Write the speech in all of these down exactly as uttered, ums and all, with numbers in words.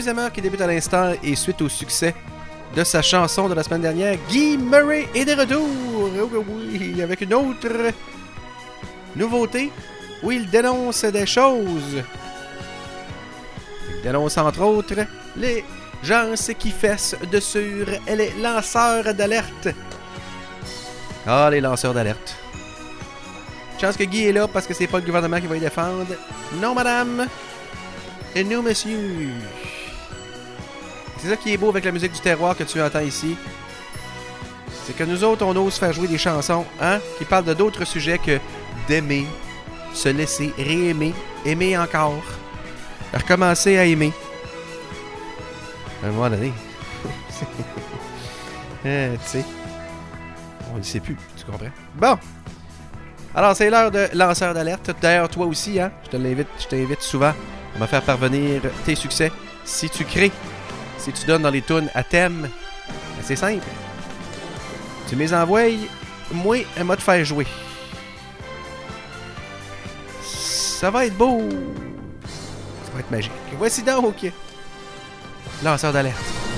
deuxième heure qui débute à l'instant et suite au succès de sa chanson de la semaine dernière, Guy Murray est de retour. Oh oui, avec une autre nouveauté où il dénonce des choses. Il dénonce entre autres les gens qui fessent dessus les lanceurs d'alerte. Ah, les lanceurs d'alerte. Chance que Guy est là parce que c'est pas le gouvernement qui va y défendre. Non, madame. Et non, monsieur. C'est ça qui est beau avec la musique du terroir que tu entends ici. C'est que nous autres, on ose faire jouer des chansons, hein, qui parlent de d'autres sujets que d'aimer, se laisser réaimer, aimer encore, recommencer à aimer. À un moment donné. euh, tu sais. On ne sait plus, tu comprends? Bon. Alors, c'est l'heure de lanceur d'alerte. D'ailleurs, toi aussi, hein, je te l'invite, je t'invite souvent à me faire parvenir tes succès. Si tu crées, si tu donnes dans les tunes à thème, ben c'est simple. Tu me les envoies, moi, elle m'a te faire jouer. Ça va être beau. Ça va être magique. Voici donc lanceur d'alerte.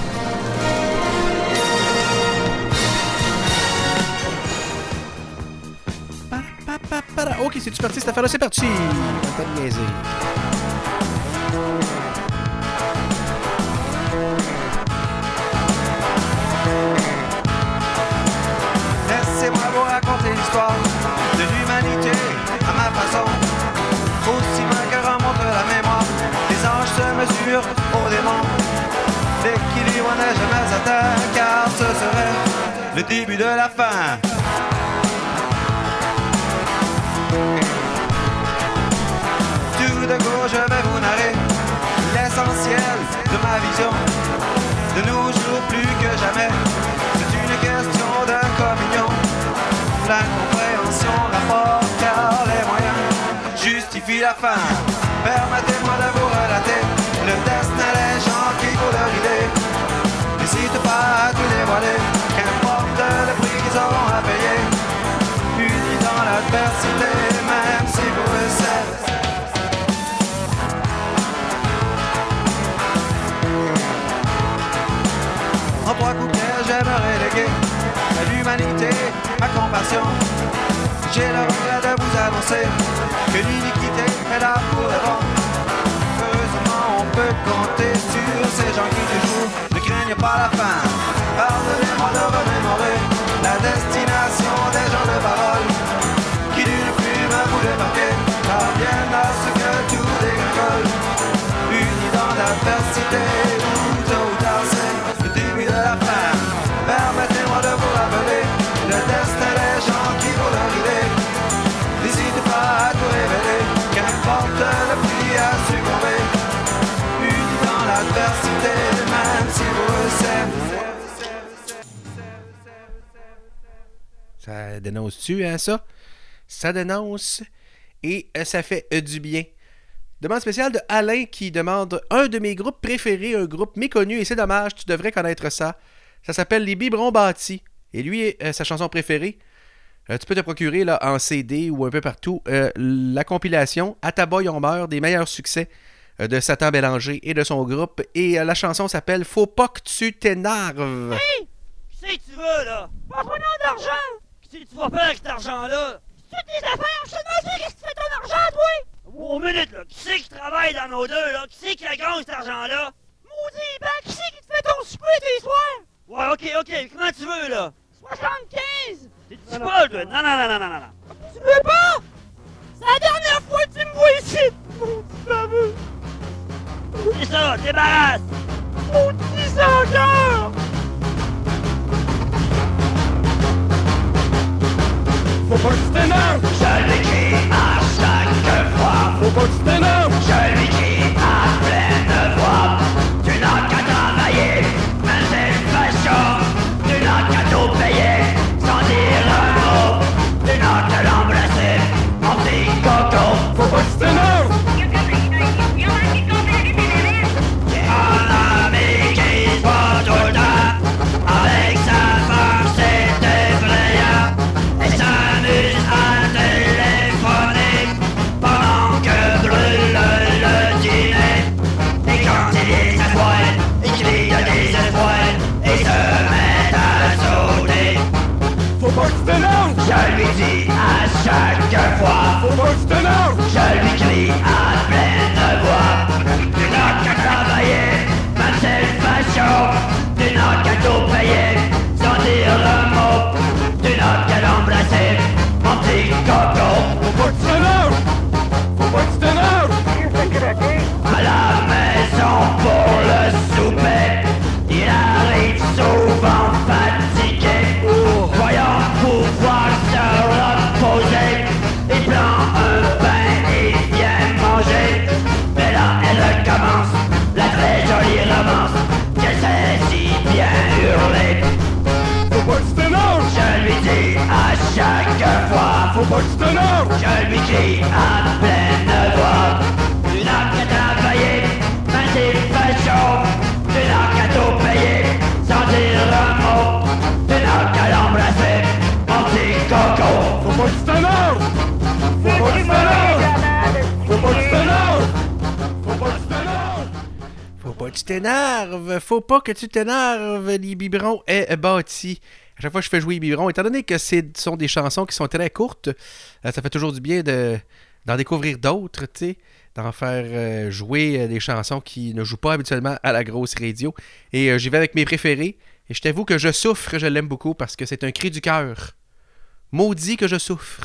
Ok, c'est-tu parti cette affaire-là? C'est parti! Pas de niaiser. Laissez-moi vous raconter l'histoire de l'humanité à ma façon. Aussi loin que remonte la mémoire, les anges se mesurent aux démons. L'équilibre n'est jamais atteint, car ce serait le début de la fin. Tout de go, je vais vous narrer l'essentiel de ma vision. De nos jours plus que jamais, c'est une question de communion, d'incompréhension, rapport, car les moyens justifient la fin. Permettez-moi de vous relater le destin des gens qui coulent l'idée. N'hésite pas à tout dévoiler, qu'importe le prix qu'ils auront à payer. Unis dans l'adversité, même si vous le savez. En trois couplets, j'aimerais léguer à l'humanité ma compassion. J'ai le regret de vous annoncer que l'iniquité est là pour le bon. Heureusement, on peut compter sur ces gens qui toujours ne craignent pas la fin. Pardonnez-moi de remémorer la destination des gens de parole qui d'une plume à bout de papier parviennent à ce que tout dégringole. Unis dans l'adversité, ou tôt ou tard c'est le début de la fin. Permettez-moi de vous rappeler le destin des gens qui volent leur idée. N'hésitez pas à tout révéler, qu'importe le prix à succomber. Unis dans l'adversité, même si vous le savez. Ça dénonce-tu, hein, ça? Ça dénonce et euh, ça fait euh, du bien. Demande spéciale de Alain qui demande un de mes groupes préférés, un groupe méconnu, et c'est dommage, tu devrais connaître ça. Ça s'appelle Les Biberons Bâtis. Et lui, euh, sa chanson préférée, euh, tu peux te procurer là, en C D ou un peu partout, euh, la compilation À ta boy on meurt, des meilleurs succès euh, de Satan Bélanger et de son groupe. Et euh, la chanson s'appelle Faut pas que tu t'énerves. Hey! Qui c'est que tu veux, là? Pas ton nom d'argent! Qui c'est que tu vas faire avec cet argent-là? C'est tes affaires! Je te demande qu'est-ce que tu fais ton argent, toi? Oh, minute, là! Qui c'est qui travaille dans nos deux, là? Qui c'est qui a gagne cet argent-là? Maudit, ben, qui c'est qui te fait ton souper tes soirs? Ouais, ok, ok, comment tu veux, là? soixante-quinze! T'es-tu pas, toi? Non, non, non, non, non, non. Tu veux pas? C'est la dernière fois que tu me vois ici! Maudit baveux! C'est ça, débarrasse! Maudit sans cœur! Faut pas que tu t'énerves! Je lui crie à chaque fois. Faut pas que tu t'énerves! Je lui crie à pleine voix. Tu n'as qu'à travailler, mais c'est fashion. Tu n'as qu'à tout payer, sans dire un mot. Tu n'as qu'à l'embrasser, mon petit coco. Faut pas que tu t'énerves! Un ami qui se voit tout le temps avec sa femme, c'est effrayant. Et s'amuse à téléphoner pendant que brûle crie à pleine voix. Tu n'as qu'à travailler, ma satisfaction. Tu n'as qu'à tout payer, sans dire un mot. Tu n'as qu'à l'embrasser, mon petit coco. Faut pas que tu t'énerves! Faut pas que tu t'énerves! À la maison pour le souper, il arrive souvent fatigué. Voyant pouvoir se reposer, il prend un pain et vient manger. Mais là elle recommence la très jolie romance qu'elle sait si bien hurler. Faut pas que tu t'énerves! Je lui dis à chaque fois, Faut pas que tu t'énerves! je lui crie à pleine voix. Tu n'as qu'à travailler, mais c'est pas chaud. Tu n'as qu'à tout payer, sans dire un mot. Tu n'as qu'à l'embrasser, mon petit coco. Faut pas que tu t'énerves! Faut pas que tu t'énerves! Faut pas que tu t'énerves! Faut pas que tu t'énerves! Faut pas que tu t'énerves! Faut pas que tu t'énerves! Les biberons est bâti. À chaque fois que je fais jouer les biberons, étant donné que ce sont des chansons qui sont très courtes, ça fait toujours du bien de, d'en découvrir d'autres, tu sais, d'en faire euh, jouer des chansons qui ne jouent pas habituellement à la grosse radio. Et euh, j'y vais avec mes préférés. Et je t'avoue que je souffre, je l'aime beaucoup parce que c'est un cri du cœur. Maudit que je souffre.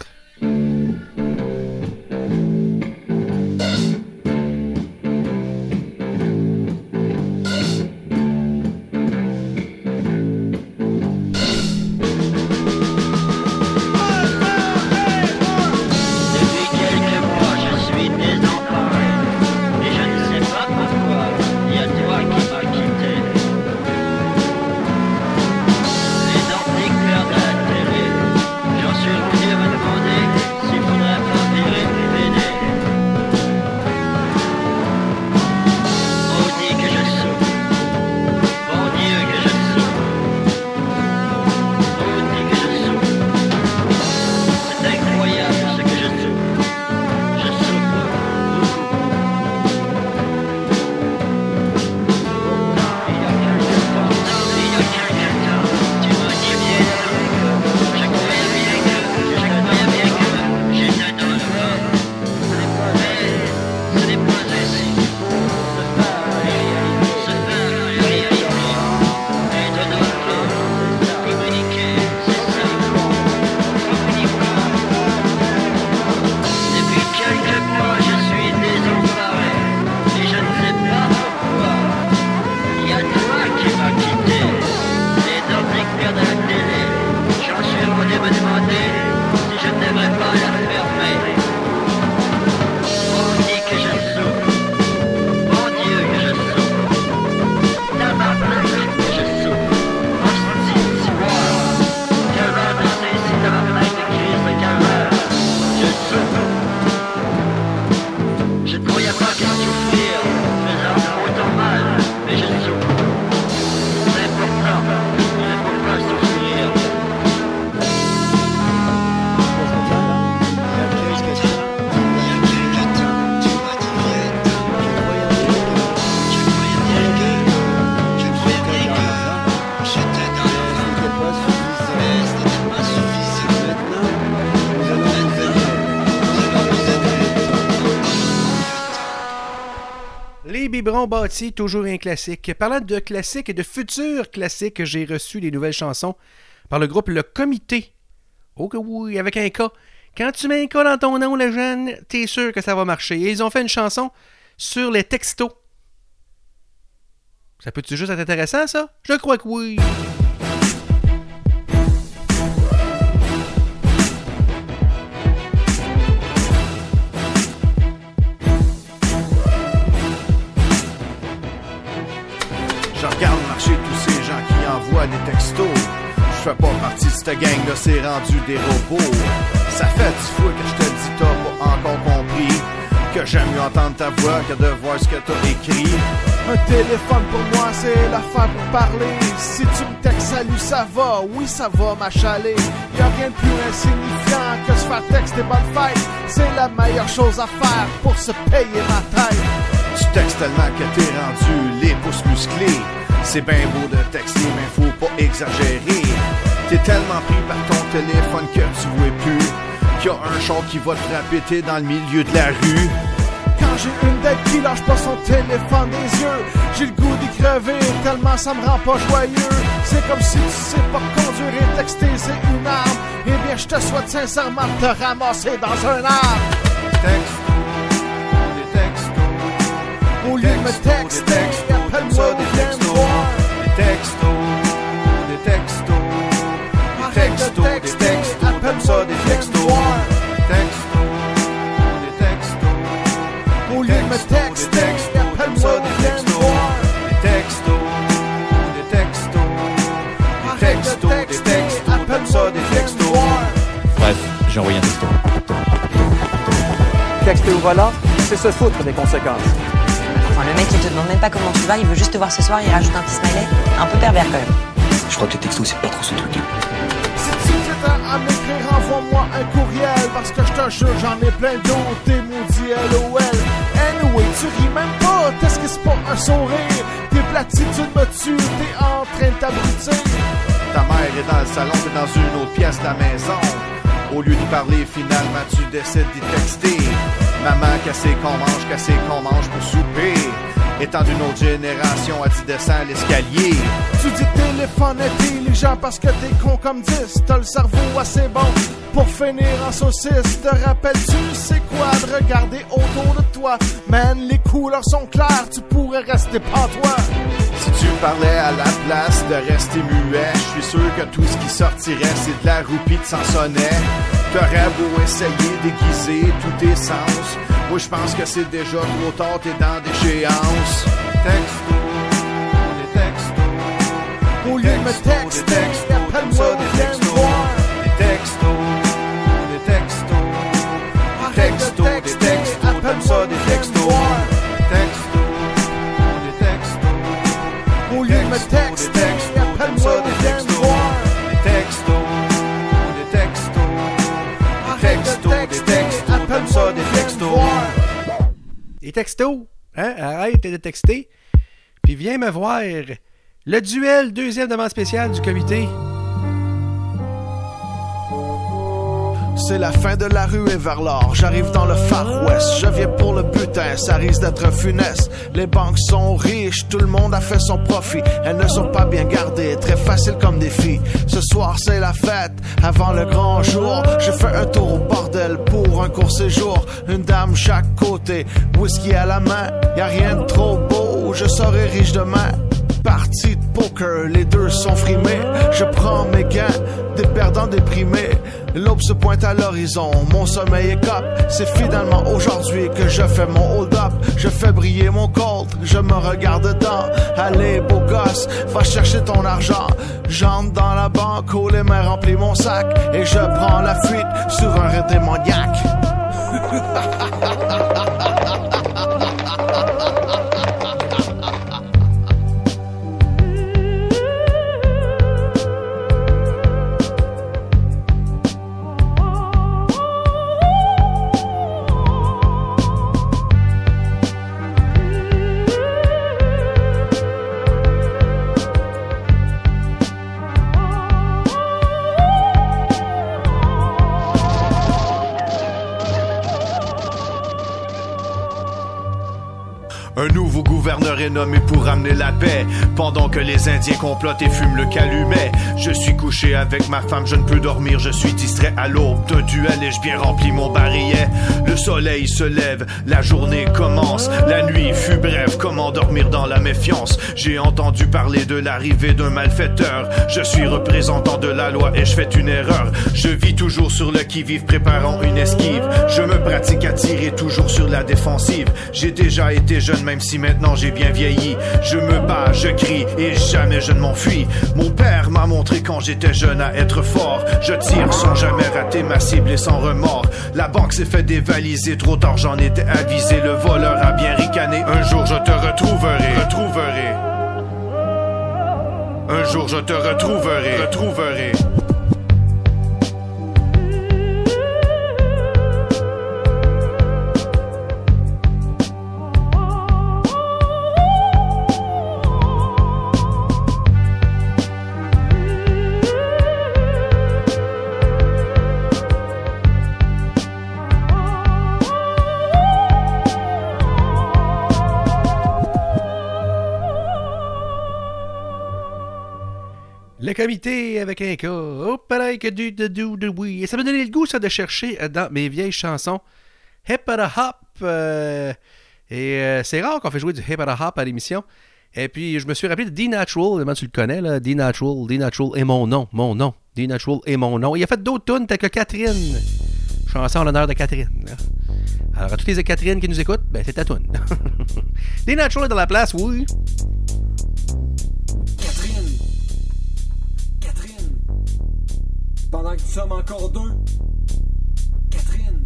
Biberon bâti, toujours un classique. Parlant de classiques et de futurs classiques, j'ai reçu des nouvelles chansons par le groupe Le Comité. Oh que oui, avec un K. Quand tu mets un K dans ton nom, le jeune, t'es sûr que ça va marcher. Et ils ont fait une chanson sur les textos. Ça peut-tu juste être intéressant, ça? Je crois que oui. Je regarde marcher tous ces gens qui envoient des textos. Je fais pas partie de cette gang-là, c'est rendu des robots. Ça fait dix fois que je te dis t'as pas encore compris que j'aime mieux entendre ta voix que de voir ce que t'as écrit. Un téléphone pour moi c'est l'affaire pour parler. Si tu me textes salut ça va, oui ça va m'achaler. Y'a rien de plus insignifiant que se faire texter bonne fête. C'est la meilleure chose à faire pour se payer ma tête. Tu textes tellement que t'es rendu les pouces musclés. C'est bien beau de texter mais faut pas exagérer. T'es tellement pris par ton téléphone que tu vois plus qu'il y a un char qui va te frapper, t'es dans le milieu de la rue. Quand j'ai une dette qui lâche pas son téléphone des yeux, j'ai le goût d'y crever tellement ça me rend pas joyeux. C'est comme si tu sais pas conduire et texter c'est une arme. Eh bien je te souhaite sincèrement de te ramasser dans un arbre. Texto, des textos. Au lieu de me texter, appelle-moi ou viens me voir. Des textos, des textos. Arrête de texter, appelle-moi ou viens me voir. Textos, des textos. Au lieu de me texter, appelle-moi ou viens me voir. Des textos, des textos. Arrête de texter, appelle-moi ou viens me voir. Bref, j'ai envoyé un texto. Texter au volant, c'est se foutre des conséquences. Enfin, le mec, il te demande même pas comment tu vas, il veut juste te voir ce soir, il rajoute un petit smiley. Un peu pervers quand même. Je crois que les textos, c'est pas trop son truc. Si tu t'étends à m'écrire, envoie-moi un courriel. Parce que je te jure, j'en ai plein d'autres, t'es maudit L O L. Anyway, tu ris même pas, qu'est-ce que c'est pas un sourire? Tes platitudes me tuent, t'es en train de t'abrutir. Ta mère est dans le salon, t'es dans une autre pièce de la maison. Au lieu d'y parler, finalement, tu décides d'y texter. Maman, qu'est-ce qu'on mange, qu'est-ce qu'on mange pour souper? Étant d'une autre génération, elle dit descend l'escalier. Tu dis téléphone intelligent parce que t'es con comme dix. T'as le cerveau assez bon pour finir en saucisse. Te rappelles-tu c'est quoi de regarder autour de toi? Man, les couleurs sont claires, tu pourrais rester pantois. Si tu parlais à la place de rester muet, je suis sûr que tout ce qui sortirait c'est de la roupie de Sansonnet. T'aurais beau essayer d'aiguiser tous tes sens, moi je pense que c'est déjà trop tard, t'es dans d'échéance. Texto, des textos. Au lieu de me texter, appelle-moi ou viens me voir. Des textos, des textos. Arrête de texter, appelle-moi ou viens me voir. Texto, des textos. Au lieu de me texter, appelle-moi ou viens me voir. Des textos, des textos. Arrête de texter, appelle-moi ou viens me voir. Les textos, hein? Arrête de texter. Puis viens me voir. Le duel, deuxième demande spéciale du comité. C'est la fin de la rue et vers l'or. J'arrive dans le Far West. Je viens pour le butin, ça risque d'être funeste. Les banques sont riches, tout le monde a fait son profit. Elles ne sont pas bien gardées, très facile comme défi. Ce soir c'est la fête, avant le grand jour. Je fais un tour au bordel pour un court séjour. Une dame chaque côté, whisky à la main. Y'a rien de trop beau, je serai riche demain. Partie de poker, les deux sont frimés. Je prends mes gains, des perdants déprimés. L'aube se pointe à l'horizon, mon sommeil est cop. C'est finalement aujourd'hui que je fais mon hold-up. Je fais briller mon gold, je me regarde dedans. Allez beau gosse, va chercher ton argent. J'entre dans la banque, où les mains remplissent mon sac. Et je prends la fuite sur un raid démoniaque. Un nouveau gouverneur est nommé pour ramener la paix. Pendant que les Indiens complotent et fument le calumet, je suis couché avec ma femme, je ne peux dormir. Je suis distrait à l'aube d'un duel et je bien rempli mon barillet. Le soleil se lève, la journée commence. La nuit fut brève, comment dormir dans la méfiance? J'ai entendu parler de l'arrivée d'un malfaiteur. Je suis représentant de la loi et je fais une erreur. Je vis toujours sur le qui-vive, préparant une esquive. Je me pratique à tirer toujours sur la défensive. J'ai déjà été jeune, même si maintenant j'ai bien vieilli. Je me bats, je crie et jamais je ne m'enfuis. Mon père m'a montré quand j'étais jeune à être fort. Je tire sans jamais rater ma cible et sans remords. La banque s'est fait dévaliser, trop tard j'en étais avisé. Le voleur a bien ricané. Un jour je te retrouverai, retrouverai. Un jour je te retrouverai, retrouverai. Le comité avec un cas. Oh, pareil que du, du, du, du, oui. Et ça m'a donné le goût, ça, de chercher dans mes vieilles chansons. Hip and a Hop. Euh, et euh, c'est rare qu'on fait jouer du Hip and a Hop à l'émission. Et puis, je me suis rappelé de D-Natural. Évidemment, tu le connais, là. D-Natural. D-Natural est mon nom. Mon nom. D-Natural est mon nom. Il a fait d'autres tunes, t'as que Catherine. Chanson en l'honneur de Catherine. Là. Alors, à toutes les Catherine qui nous écoutent, ben, c'est ta tune. D-Natural est dans la place, oui. Catherine. Catherine. Pendant que nous sommes encore deux. Catherine.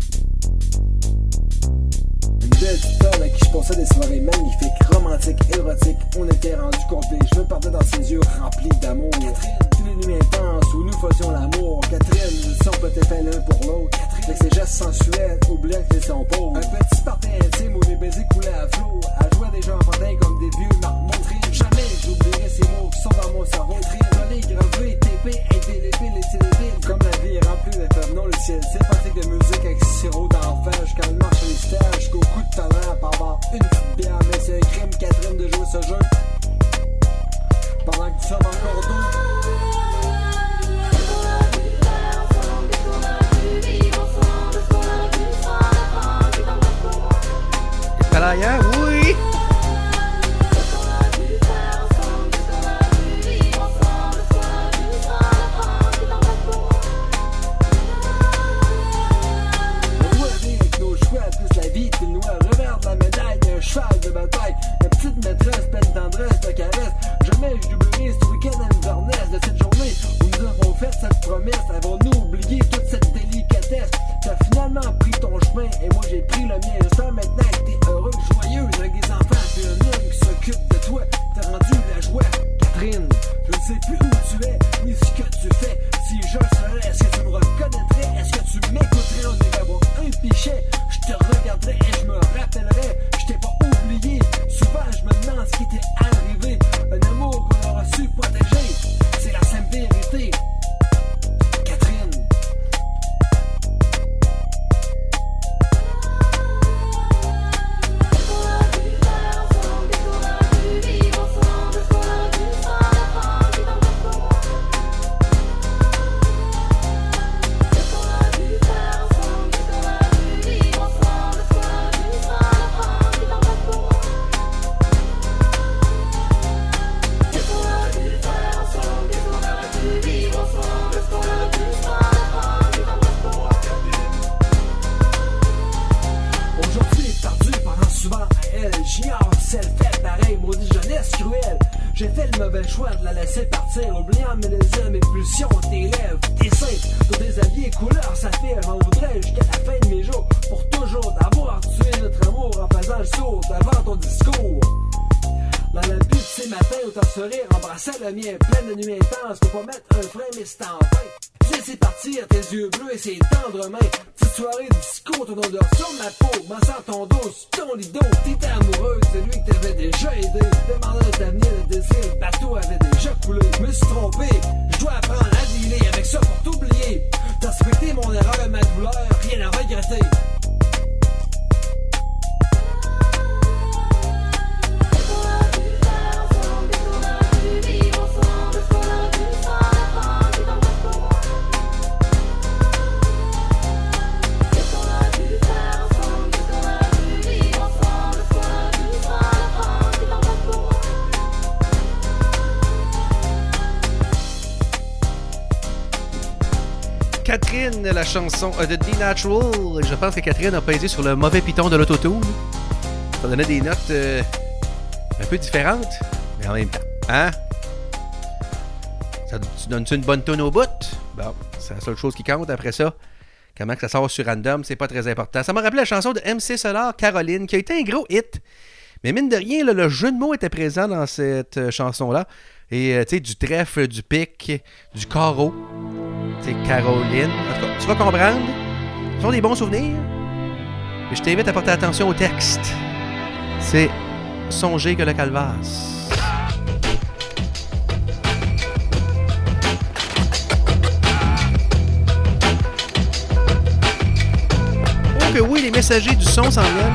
Une belle petite femme à qui je passais des soirées magnifiques, romantiques, érotiques. On était rendus comptés. Je me perdais dans ses yeux remplis d'amour. Catherine. Une nuit intense où nous faisions l'amour. Catherine, son petit fait l'un pour l'autre. Avec ses gestes sensuels, oubliant que son pauvre. Un petit party intime où les baisers coulaient à flot. Elle jouait des gens enfantins comme des vieux marmots. Jamais j'oublierai ces mots qui sont dans mon cerveau. Trioler, gravé, T P, indélébile et syllabile. Comme la vie est remplie de fèves, non le ciel. C'est pratique de musique avec sirop d'enfer. Jusqu'à le marche les stages, jusqu'au coup de talent. Par avoir une petite bière, mais c'est un crime, Catherine, de jouer ce jeu. Pendant que nous sommes encore deux. Hein? Oui! Avec nos choix, plus la vie, puis le noir, revers de la médaille, un cheval de bataille, ma petite maîtresse, pleine tendresse, de caresse. Jamais j'oublierai ce week-end à Inverness de cette journée où nous avons fait cette promesse. Avons-nous oublié toute cette délicatesse? T'as finalement pris ton chemin et moi j'ai pris le mien. J'espère maintenant que t'es heureux, joyeux avec des enfants, puis un homme qui s'occupe de toi. T'as rendu la joie, Catherine. Je ne sais plus où tu es, ni ce que tu fais. Si je serais, est-ce que tu me reconnaîtrais? Est-ce que tu m'écouterais? On irait avoir un pichet. Je te regarderais et je me rappellerais. Je t'ai pas oublié. Souvent je me demande ce qui t'est arrivé. Un amour qu'on aurait su protéger. C'est la simple vérité. Catherine. J'ai fait le mauvais choix de la laisser partir, oubliant mes désirs, mes pulsions, tes lèvres, tes seins, tous des habits couleur saphir. J'en voudrais jusqu'à la fin de mes jours, pour toujours d'avoir tué notre amour en faisant le saut avant ton discours. Dans la butte ces matins où ton sourire embrassait le mien, pleine de nuits intenses, faut pas mettre un frein mais c'est enfin. Laissez partir tes yeux bleus et ses tendres mains. Petite soirée disco, ton odeur sur ma peau, massant ton dos sur ton lido. T'étais amoureuse de lui que t'avais déjà aidé. Demandant de t'amener le désir, le bateau avait déjà coulé. Je me suis trompé, je dois apprendre à dealer avec ça pour t'oublier. T'as respecté mon erreur et ma douleur, rien à regretter. Catherine, la chanson de D-Natural. Je pense que Catherine a pesé sur le mauvais piton de l'autotune. Ça donnait des notes euh, un peu différentes, mais en même temps. Hein? Ça, tu donnes-tu une bonne tune au bout? Bon, c'est la seule chose qui compte après ça. Comment que ça sort sur random, c'est pas très important. Ça m'a rappelé la chanson de M C Solar, Caroline, qui a été un gros hit. Mais mine de rien, là, le jeu de mots était présent dans cette euh, chanson-là. Et euh, tu sais, du trèfle, du pic, du carreau. C'est Caroline. En tout cas, tu vas comprendre. Ce sont des bons souvenirs. Et je t'invite à porter attention au texte. C'est Songer que le calvasse. Oh que oui, les messagers du son s'en viennent.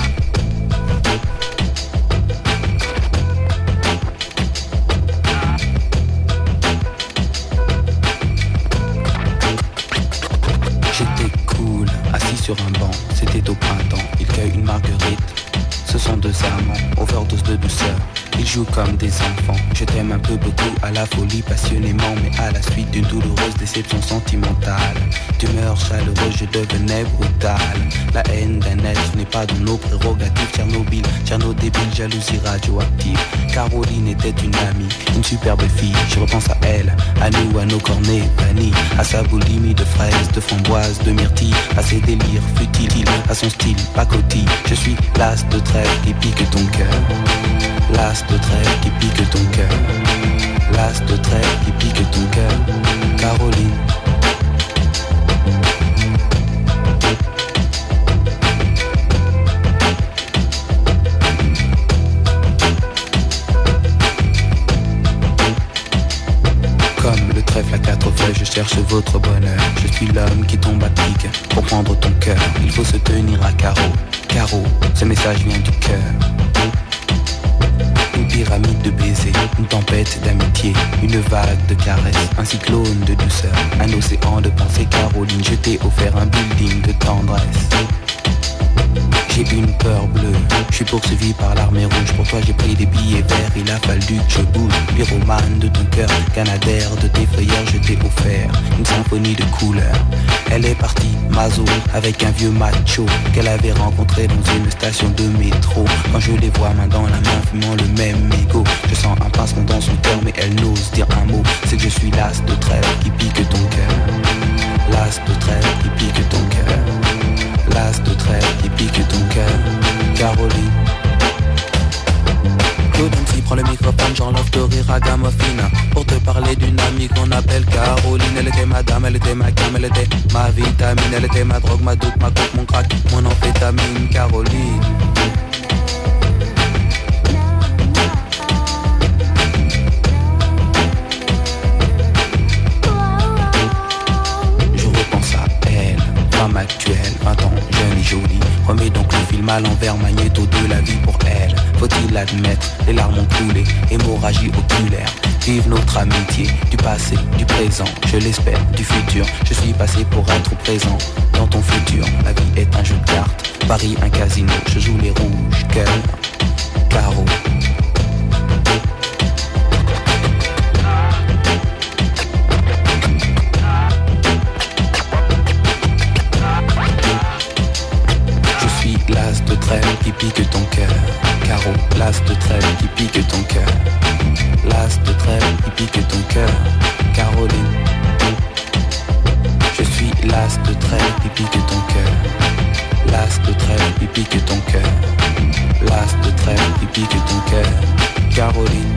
joue comme des enfants. Je t'aime un peu beaucoup, à la folie passionnément, mais à la suite d'une douloureuse déception sentimentale. D'humeur chaleureuse, je devenais brutal. La haine d'un être n'est pas dans nos prérogatives. Tchernobyl, Tcherno débile, jalousie radioactive. Caroline était une amie, une superbe fille. Je repense à elle, à nous, à nos cornets bannis, à sa boulimie de fraises, de framboises, de myrtilles, à ses délires futiles, à son style pacotille. Je suis l'as de trêve qui pique ton cœur. L'as de trêve qui pique ton cœur. L'as de trêve qui pique ton cœur. Caroline. Comme le trèfle à quatre feuilles, je cherche votre bonheur. Je suis l'homme qui tombe à pic pour prendre ton cœur. Il faut se tenir à carreau. Carreau, ce message vient du cœur. Une pyramide de baisers, une tempête d'amitié, une vague de caresses, un cyclone de douceur, un océan de pensée. Caroline, je t'ai offert un building de tendresse. J'ai une peur bleue, je suis poursuivi par l'armée rouge. Pour toi j'ai pris des billets verts, il a fallu que je bouge. Pyromane de ton cœur, canadaire de tes frayeurs, je t'ai offert une symphonie de couleurs. Elle est partie, Mazo, avec un vieux macho qu'elle avait rencontré dans une station de métro. Quand je les vois main dans la main, fumant le même mégot, je sens un pincement dans son cœur, mais elle n'ose dire un mot. C'est que je suis l'as de trêve qui pique ton cœur. L'as de trêve qui pique ton cœur. L'as de trêve qui pique ton cœur. Caroline. Claude M C prend le microphone, j'enlève de rire à Gamophina pour te parler d'une amie qu'on appelle Caroline. Elle était ma dame, elle était ma cam, elle était ma vitamine. Elle était ma drogue, ma doute, ma coke, mon crack, mon amphétamine. Caroline. Femme actuelle, vingt ans, jeune et jolie. Remets donc le film à l'envers, magnéto de la vie pour elle. Faut-il l'admettre, les larmes ont coulé, hémorragie oculaire. Vive notre amitié, du passé, du présent, je l'espère, du futur. Je suis passé pour être présent dans ton futur. La vie est un jeu de cartes, Paris un casino. Je joue les rouges, cœur, carreau. L'as de trêve qui pique ton cœur. Carreau, l'as de trêve qui pique ton cœur. L'as de trêve qui pique ton cœur. Caroline. Je suis l'as de trêve qui pique ton cœur. L'as de trêve qui pique ton cœur. L'as de trêve qui pique ton cœur. Caroline.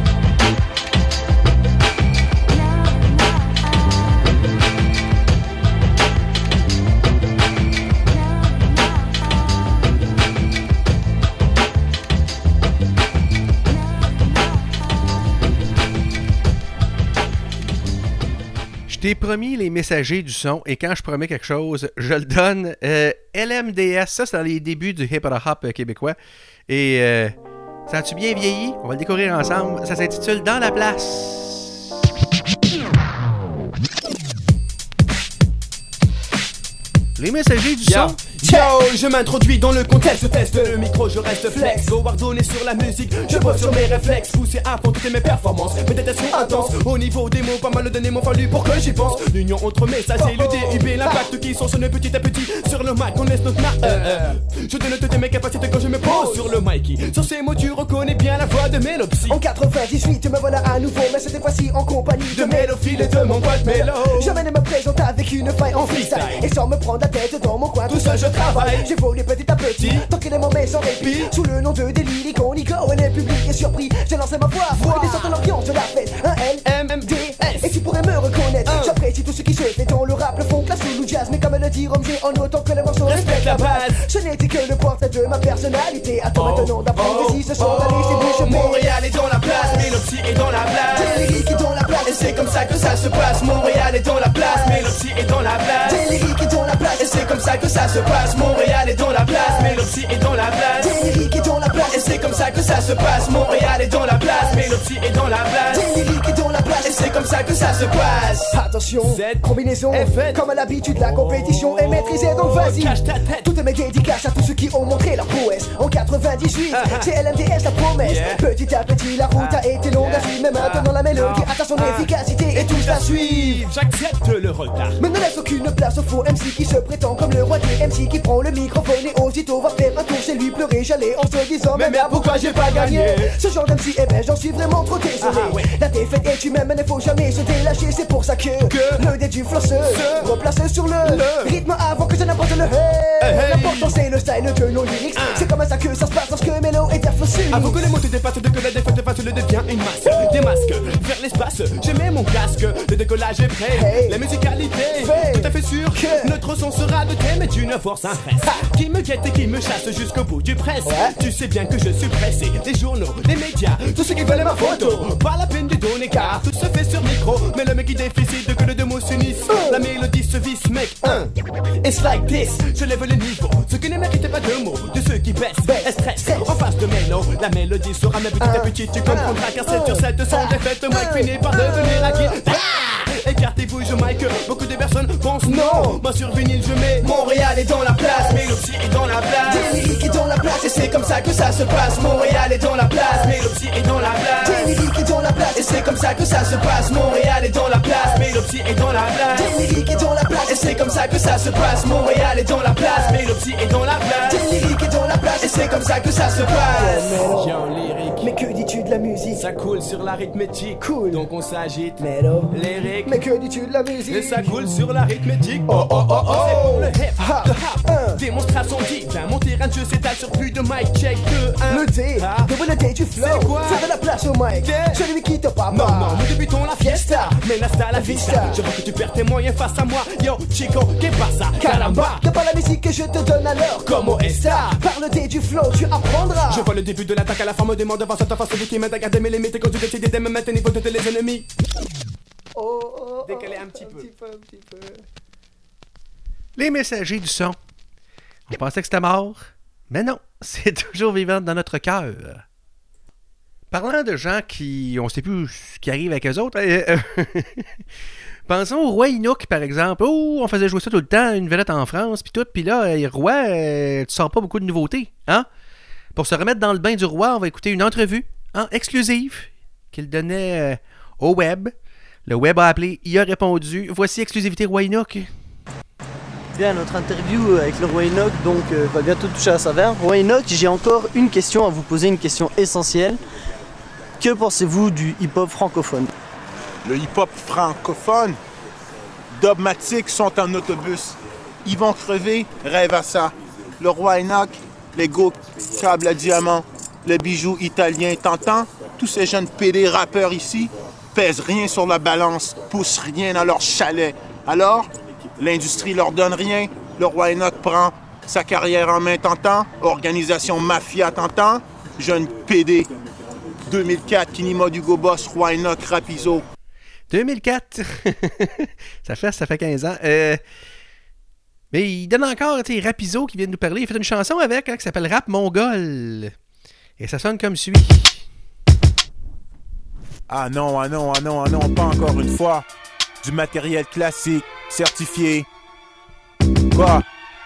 Je t'ai promis les messagers du son, et quand je promets quelque chose, je le donne. Euh, L M D S, ça c'est dans les débuts du hip-hop québécois. Et euh, ça a-tu bien vieilli? On va le découvrir ensemble. Ça s'intitule Dans la place. Les messagers du Yo. son. Yo, je m'introduis dans le contexte, je teste le micro, je reste flex. Go wardonner sur la musique, je pose sur mes réflexes. Pousser à fond toutes mes performances, peut-être elles sont intenses. Au niveau des mots, pas mal d'années m'ont fallu pour que j'y pense. L'union entre messagers, le D U B, l'impact qui sont sonne petit à petit. Sur le mic, on laisse notre marque. Euh, euh. Je donne toutes mes capacités quand je me pose sur le mic. Sur ces mots, tu reconnais bien la voix de Mélopsy. En quatre-vingt-dix-huit, me voilà à nouveau, mais cette fois-ci en compagnie de Mélophile et de mon pote Mélo. Je viens de me présenter avec une faille en freestyle, et sans me prendre la tête dans mon coin. Tout seul je travaille, j'évolue petit à petit, tant qu'il est mon mais sans répit. Sous le nom de Délit, Iconico, et le public est surpris. J'ai lancé ma voix, voix. Et des sortes de l'ambiance de la fête. Un L, M, M, D, S. Et tu pourrais me reconnaître, uh. J'apprécie tout ce qui se fait dans le rap, le funk, la soul ou jazz. Mais comme le dit Romsey, en autant que le morceau respecte la base. Ce n'était que le portrait de ma personnalité. Attends oh. maintenant d'apprendre oh. si ce sont la liste et bouche. Montréal est dans la place, Mélopsy est dans la place. Délit est dans la place. Et c'est comme ça que ça se passe. Montréal est dans la place, Mélopsy est dans la place. Délit est dans la place. Et c'est comme ça que ça se passe. Montréal est dans la place, Mélopsy est dans la place. Délit est dans la place. Et c'est comme ça que ça se passe. Montréal est dans la place, Mélopsy est dans la place. Délit est dans la place. Et c'est comme ça que ça se passe. Attention, Z, combinaison, F, comme à l'habitude la compétition est maîtrisée, donc vas-y. Cache ta tête. Toutes mes dédicaces à tous ceux qui ont montré leur prouesse. En quatre-vingt-dix-huit, Uh-huh. c'est L M D S la promesse. Yeah. Petit à petit la route a été longue à suivre, mais maintenant la mélodie atteint son efficacité et tous la suivent. J'accepte le retard. Mais ne laisse aucune place au faux M C qui se prétend comme le roi des M C qui prend le microphone et aussitôt va faire un tour chez lui pleurer chaler en se disant mais merde pourquoi j'ai pas gagné. Ce genre d'M C, eh ben j'en suis vraiment trop désolé. Ah, ouais. La défaite est humaine mais ne faut jamais se délacher, c'est pour ça que, Que le dé du flow se replace sur le, Le rythme avant que je n'apporte le hey. Hey. L'important c'est le style de nos lyrics, c'est comme ça que ça se passe lorsque Mélo est à flow sur Avant que les mots te dépassent, de que la défaite fasse le devient une masse. Des masques vers l'espace, je mets mon casque. Le décollage est prêt, Hey. la musicalité, Fait tout à fait sûr que notre son sera de thème et d'une force impresse. Qui me guette et qui me chasse jusqu'au bout du presse. Ouais. Tu sais bien que je suis pressé. Les journaux, les médias, tous ceux qui veulent ma photo. Pas la peine de donner car tout se fait sur micro. Mais le mec qui déficit que les deux mots s'unissent. La mélodie se visse, mec. Un. It's like this, je lève le niveau. Ceux qui ne méritent pas de mots, de ceux qui baissent, et stress. En face de Mélo, la mélodie sera mais petit à petit tu comprendras car sept sur sept sont défaites. Mike finit par devenir acquis. Ah, écartez-vous, je mic. Beaucoup de personnes pensent non. Moi sur vinyle je mets Montréal est dans la place, Mélopsy est dans la place. Des lyriques est dans la place Et c'est comme ça que ça se passe. Montréal est dans la place, Mélopsy est dans la place. Des lyriques est dans la place Et c'est comme ça que ça se passe. Montréal est dans la place, Mélopsy est dans la place. Des lyriques est dans la place Et c'est comme ça que ça se passe. Montréal est dans la place, Mélopsy est dans la place. Des lyriques est dans la place Et c'est comme ça que ça se passe. Mélo. lyrique. Mais que dis-tu de la musique? Ça coule sur l'arithmétique. Cool. Donc on s'agite. Mélo. Lyrique. Mais que dis-tu de la musique? Et ça coule sur l'arithmétique. Oh oh oh oh. C'est pour le hip Ha. le hop. Un. Démonstration divin. Mon terrain de jeu s'étale sur plus de mic check de un. Le D, Ah. double le D du flow. C'est quoi? Fais de la place au mic. D. Celui qui te parle Non, pas. non, nous débutons la fiesta. Mais hasta la vista. Vista. Je veux que tu perds tes moyens face à moi. Yo, chico, que pasa? Caramba. T'as pas la musique que je te donne alors. Como esta? Par le D du flow, tu apprendras. Je vois le début de l'attaque à la fin, me demande face à ta face. Celui qui m'aide à garder mes limites et quand tu décides de me mettre au niveau de tes les ennemis. Oh, oh, oh, Décaler un petit un peu. petit peu, un petit peu. Les messagers du son. On pensait que c'était mort, mais non, c'est toujours vivant dans notre cœur. Parlant de gens qui, on sait plus ce qui arrive avec eux autres, euh, euh, pensons au roi Inouk, par exemple. Oh, on faisait jouer ça tout le temps, une vedette en France, puis tout, puis là, euh, roi, euh, tu sors pas beaucoup de nouveautés, hein? Pour se remettre dans le bain du roi, on va écouter une entrevue, hein, exclusive, qu'il donnait euh, au web. Le web a appelé, il a répondu. Voici exclusivité roi Inouk. Bien, notre interview avec le roi Enoch donc euh, va bientôt toucher à sa fin. Roi Enoch, j'ai encore une question à vous poser, une question essentielle. Que pensez-vous du hip-hop francophone? Le hip-hop francophone, Dogmatic sont en autobus. Ils vont crever, rêve à ça. Le roi Enoch, les go câbles à diamant, le bijou italien, t'entends? Tous ces jeunes pédés rappeurs ici pèsent rien sur la balance, poussent rien dans leur chalet. Alors, l'industrie leur donne rien. Le roi Enoch prend sa carrière en main, t'entends? Organisation mafia, t'entends? Jeune pédé. deux mille quatre, Kinima Hugo Boss, roi Enoch, Rapizo. deux mille quatre. ça fait ça fait quinze ans. Euh, mais il donne encore, tu sais, Rapizo qui vient de nous parler. Il a fait une chanson avec hein, qui s'appelle Rap Mongol. Et ça sonne comme suit. Ah non, ah non, ah non, ah non, pas encore une fois. Du matériel classique, certifié. Quoi?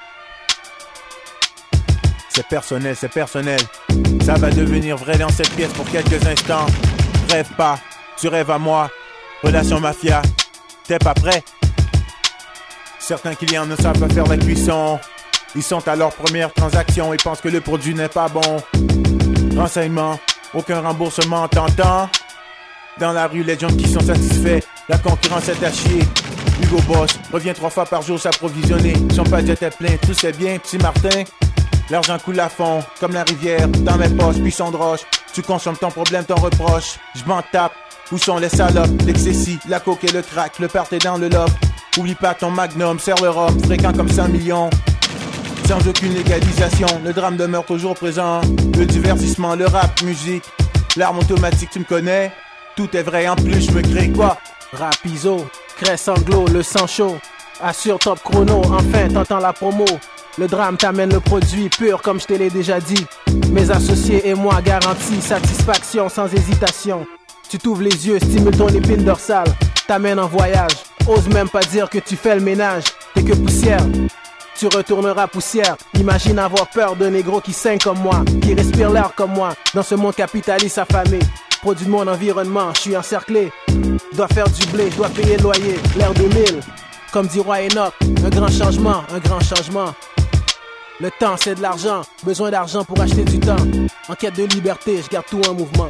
C'est personnel, c'est personnel. Ça va devenir vrai dans cette pièce pour quelques instants. Rêve pas, tu rêves à moi. Relation mafia, t'es pas prêt? Certains clients ne savent pas faire la cuisson. Ils sont à leur première transaction et pensent que le produit n'est pas bon. Renseignement, aucun remboursement, t'entends? Dans la rue, les gens qui sont satisfaits, la concurrence est à chier. Hugo Boss revient trois fois par jour s'approvisionner. Son padjet est plein, tout c'est bien, petit Martin. L'argent coule à fond, comme la rivière, dans mes poches, buisson de roche. Tu consommes ton problème, ton reproche. Je m'en tape, où sont les salopes? L'excessi, la coke et le crack, le party dans le lobe. Oublie pas ton magnum, serre le rhum, fréquent comme cent millions. Sans aucune légalisation, le drame demeure toujours présent. Le divertissement, le rap, musique, l'arme automatique, tu me connais? Tout est vrai, en plus je me crée quoi? Rapizo, cresse anglo, le sang chaud. Assure top chrono, enfin t'entends la promo. Le drame t'amène le produit pur comme je te l'ai déjà dit. Mes associés et moi garantis satisfaction sans hésitation. Tu t'ouvres les yeux, stimule ton épine dorsale. t'amène en voyage. Ose même pas dire que tu fais le ménage. T'es que poussière, tu retourneras poussière. Imagine avoir peur d'un négro qui saigne comme moi, qui respire l'air comme moi, dans ce monde capitaliste affamé. Produit de mon environnement, je suis encerclé. Dois faire du blé, dois payer le loyer. L'ère deux mille, comme dit Roi Enoch. Un grand changement, un grand changement. Le temps c'est de l'argent, besoin d'argent pour acheter du temps. En quête de liberté, je garde tout en mouvement.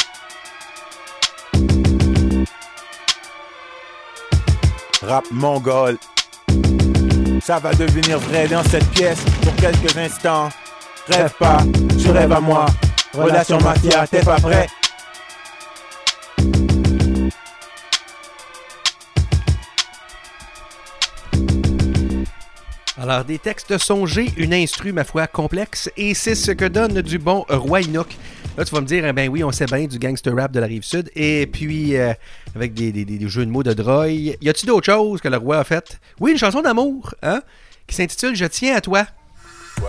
Rap mongol, ça va devenir vrai dans cette pièce pour quelques instants. Rêve pas, tu rêves à moi. Relation mafia, t'es pas prêt? Alors, des textes songés, une instru, ma foi, complexe, et c'est ce que donne du bon Roi Enoch. Là, tu vas me dire, eh ben oui, on sait bien du gangster rap de la Rive-Sud, et puis euh, avec des, des, des jeux de mots de droï. Y a-t-il d'autres choses que le roi a faites? Oui, une chanson d'amour, hein, qui s'intitule « Je tiens à toi ». Ouais,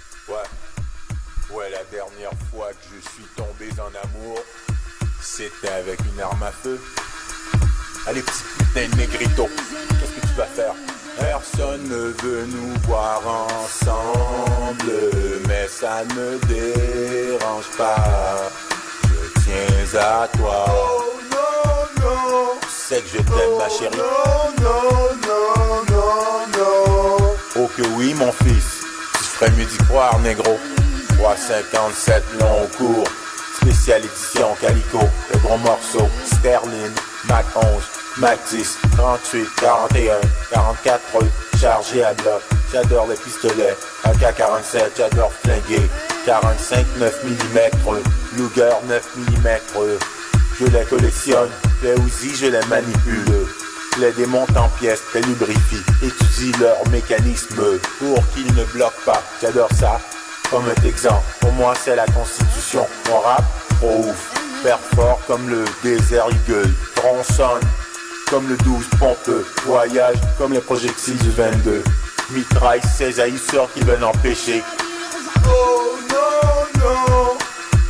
ouais, ouais, la dernière fois que je suis tombé en amour, c'était avec une arme à feu. Allez, petit putain de négrito, qu'est-ce que tu vas faire? Personne ne veut nous voir ensemble, mais ça ne dérange pas. Je tiens à toi. Oh non, non. C'est que je t'aime, ma chérie. Non, non, non, non, non. Oh que oui, mon fils, tu ferais mieux d'y croire, négro. trois cinquante-sept long cours, spéciale édition Calico, le gros morceau, Sterling, Mac onze. Mac dix, trente-huit, quarante et un, quarante-quatre, chargé à bloc. J'adore les pistolets, A K quarante-sept, j'adore flinguer. quarante-cinq, neuf millimètres, Luger neuf millimètres. Je les collectionne, les Uzi, je les manipule. Les démonte en pièces, les lubrifie, étudie leur mécanisme pour qu'ils ne bloquent pas. J'adore ça, comme un exemple. Pour moi, c'est la constitution. Mon rap, trop ouf. Faire fort comme le désert Eagle. Tronçonne comme le douze pompeux, voyage comme les projectiles du vingt-deux. Mitraille ces haïsseurs qui veulent empêcher. Oh non, non,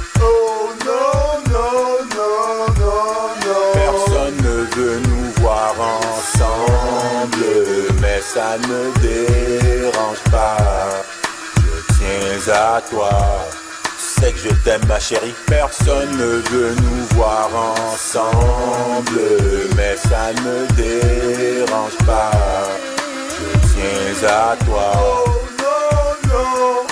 oh non, non, non, non, non. Personne ne veut nous voir ensemble, mais ça ne dérange pas. Je tiens à toi. C'est que je t'aime, ma chérie. Personne ne veut nous voir ensemble, mais ça ne dérange pas. Je tiens à toi. Oh non, non,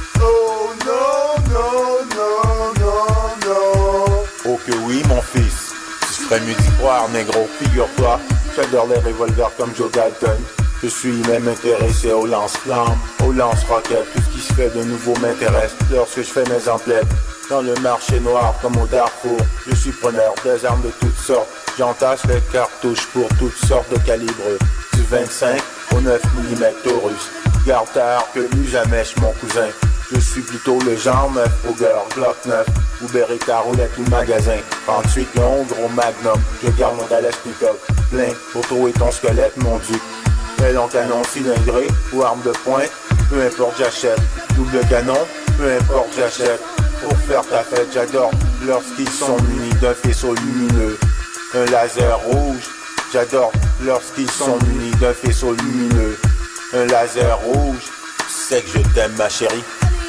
oh non, non, non, non, non. Oh que oui, mon fils, tu ferais mieux d'y croire, négro. Figure-toi, j'adore les revolvers comme Joe Dalton. Je suis même intéressé aux lance-flammes, aux lance-roquettes. Tout ce qui se fait de nouveau m'intéresse lorsque je fais mes emplettes. Dans le marché noir comme au Darfour, je suis preneur des armes de toutes sortes. J'entasse les cartouches pour toutes sortes de calibres. Du vingt-cinq au neuf millimètres Taurus. Garde ta arc, plus jamais mon cousin. Je suis plutôt le genre neuf Auger, Glock neuf ou Beretta roulette ou magasin. trente-huit long, gros magnum, je garde mon Dallas pick-up plein pour trouver ton squelette, mon duc. Mais long canon cylindré ou arme de pointe, peu importe j'achète. Double canon, peu importe j'achète. Pour faire ta fête j'adore lorsqu'ils sont munis d'un faisceau lumineux. Un laser rouge, j'adore lorsqu'ils sont munis d'un faisceau lumineux. Un laser rouge, c'est que je t'aime, ma chérie.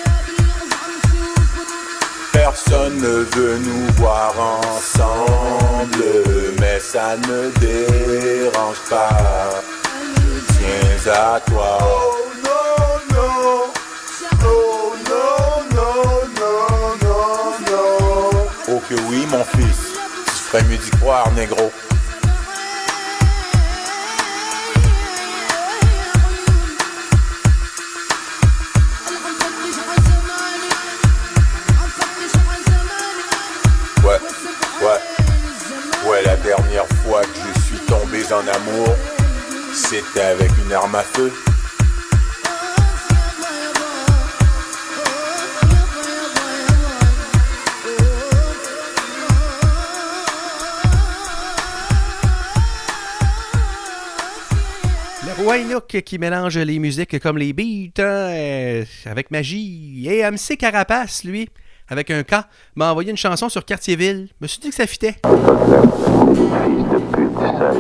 Personne ne veut nous voir ensemble, mais ça ne dérange pas. Je tiens à toi. Oh non, non, oh non, non, non, non, non. Oh que oui, mon fils, tu ferais mieux d'y croire, négro. Ouais, ouais, ouais, la dernière fois que je suis tombé en amour, c'était avec une arme à feu. Le Roi Enoch qui mélange les musiques comme les beats, hein, euh, avec magie. Et M C Carapace, lui, avec un K, m'a envoyé une chanson sur Cartierville. Je me suis dit que ça fitait. Fils de pute, sale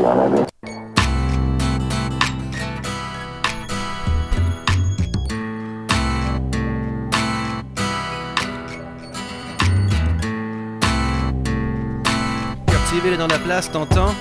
place, tonton.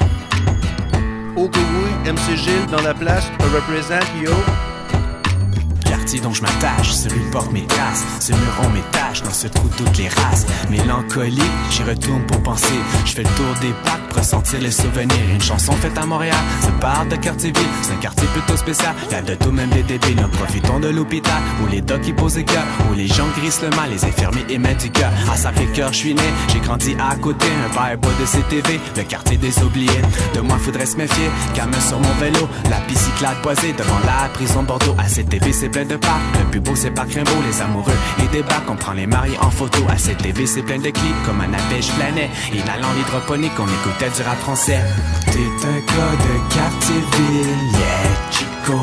Oh que oui, M C Gilles dans la place, représente, yo. Quartier dont je m'attache, sur une porte mes traces, ce mur on m'étage, dans ce trou toutes les races. Mélancolique, j'y retourne pour penser, je fais le tour des parcs pour ressentir les souvenirs. Une chanson faite à Montréal, ça part de Quartier-Ville, c'est un quartier plutôt spécial, y'a de tout même des débiles. Nous profitons de l'hôpital, où les docs y posent les cœurs, où les gens grissent le mal, les infirmiers émettent du cœur. À Sacré-Cœur, je suis né, j'ai grandi à côté, un père bois de C T V, le quartier des oubliés. De moi faudrait se méfier, gamin sur mon vélo, la bicyclette boisée devant la prison de Bordeaux. À C T V c'est plein de parcs, le plus beau c'est Parc Rimbaud, les amoureux et des bacs, on prend les mariés en photo. À C T V c'est plein de clips, comme un appel je planais, inhalant l'hydroponique, on écoutait du rap français. T'es un gars de Quartier-Ville, yeah Chico,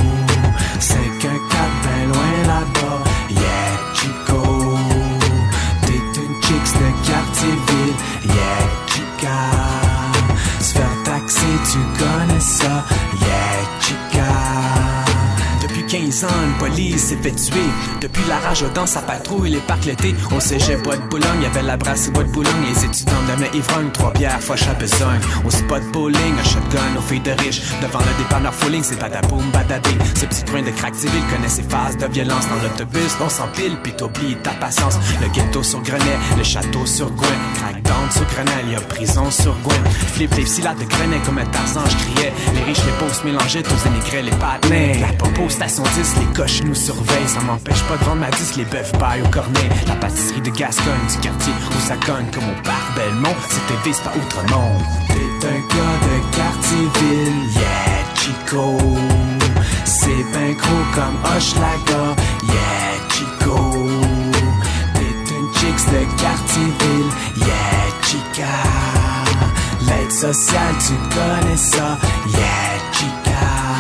cinq un quatre ben loin là-bas, yeah Chico. T'es une chicks de Quartier-Ville, yeah chica. Se faire taxer tu connais ça, yeah chica. Depuis quinze ans, une police s'est fait tuer. Depuis la rage aux dents, sa patrouille, les parcs l'été. Au cégep Bois de Boulogne, y'avait la brasserie Bois de Boulogne. Les étudiants de la ivrogne, trois bières, fois chaque besogne. Au spot bowling, un shotgun aux filles de riches. Devant le dépanneur Fouling, c'est badaboum, badabing. Ce petit coin de Crack-Civil connaît ses phases de violence. Dans l'autobus, on s'empile, pis t'oublies ta patience. Le ghetto sur Grenet, le château sur Gouin. Crackdown sur Grenelle, y'a prison sur Gouin. Flip les psylates de Grenet comme un Tarzan, je criais. Les riches, les pauvres se mélangeaient, tous énigraient les patinets. La popo, station dix, les coches nous surveillent. Ça m'empêche pas de vendre ma disque, les bœufs baillent au cornet. La pâtisserie de Gascogne, du quartier où ça cogne comme au parc Belmont. C'était V, c'est pas Outremont. T'es un gars de Quartier-Ville, yeah Chico. C'est ben gros comme Hochelaga, yeah Chico. T'es une chicks de Quartier-Ville, yeah chica. L'aide sociale, tu connais ça, yeah chica.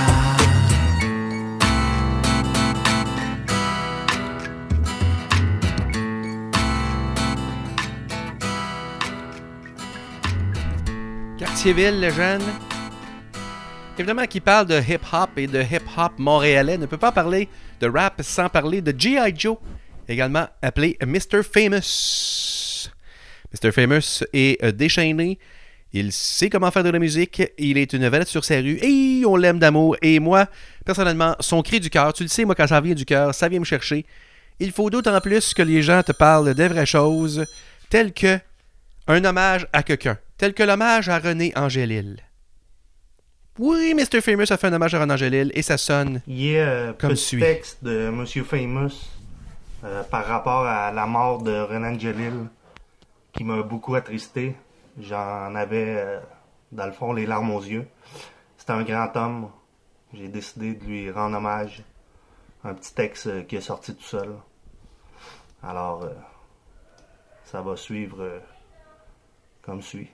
Quartier-Ville, le jeune. Évidemment, qui parle de hip-hop et de hip-hop montréalais ne peut pas parler de rap sans parler de G I. Joe, également appelé mister Famous. mister Famous est euh, déchaîné, il sait comment faire de la musique, il est une vedette sur sa rue et on l'aime d'amour. Et moi, personnellement, son cri du cœur, tu le sais, moi, quand ça vient du cœur, ça vient me chercher. Il faut d'autant plus que les gens te parlent des vraies choses, telles que un hommage à quelqu'un, tel que l'hommage à René Angélil. Oui, mister Famous a fait un hommage à René Angélil et ça sonne yeah, comme petit suit. Texte de monsieur Famous euh, par rapport à la mort de René Angélil qui m'a beaucoup attristé. J'en avais, euh, dans le fond, les larmes aux yeux. C'était un grand homme. J'ai décidé de lui rendre hommage. Un petit texte euh, qui est sorti tout seul. Alors, euh, ça va suivre euh, comme suit.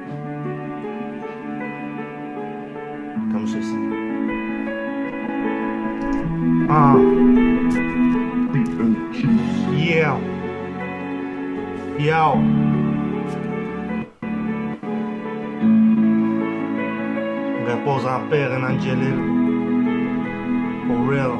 Comme ceci. Ah. Yeah. Yo. Repose en paix, René Angélil. For real.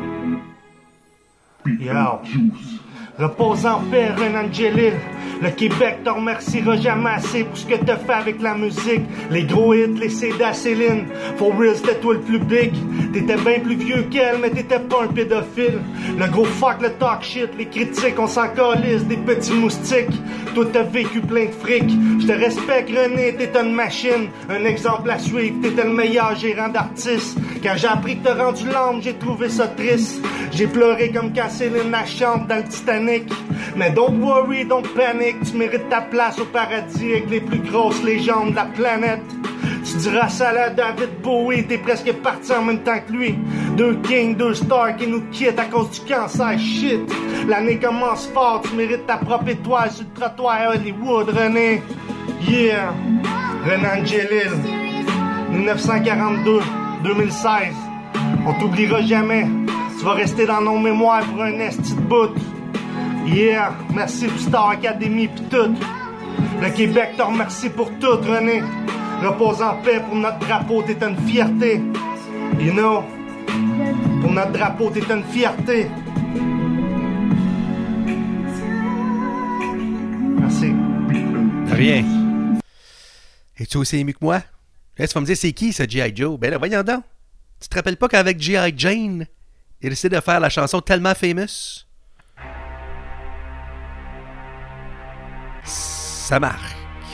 Yo. Repose en paix, René Angélil. Le Québec te remerciera jamais assez pour ce que t'as fait avec la musique. Les gros hits, les C D à Céline. For real, c'était toi le plus big. T'étais bien plus vieux qu'elle, mais t'étais pas un pédophile. Le gros fuck, le talk shit, les critiques, on s'en calisse, des petits moustiques. Toi t'as vécu plein de fric. Je te respecte, René, t'étais une machine. Un exemple à suivre, t'étais le meilleur gérant d'artistes. Quand j'ai appris que t'as rendu l'âme, j'ai trouvé ça triste. J'ai pleuré comme quand Céline la chante dans le Titanic. Mais don't worry, don't panic. Tu mérites ta place au paradis avec les plus grosses légendes de la planète. Tu diras ça à David Bowie, t'es presque parti en même temps que lui. Deux kings, deux stars qui nous quittent à cause du cancer, shit. L'année commence fort, tu mérites ta propre étoile sur le trottoir à Hollywood, René. Yeah, René Angélil, dix-neuf cent quarante-deux deux mille seize. On t'oubliera jamais, tu vas rester dans nos mémoires pour un esti de bout. Yeah, merci pour Star Academy pis tout. Le Québec te remercie pour tout, René. Repose en paix pour notre drapeau, t'es une fierté. You know, pour notre drapeau, t'es une fierté. Merci. Rien. Es-tu aussi ému que moi? Là, tu vas me dire, c'est qui, ce G I. Joe? Ben là, voyons donc. Tu te rappelles pas qu'avec G I. Jane, il a décidé de faire la chanson tellement famous? Ça marque.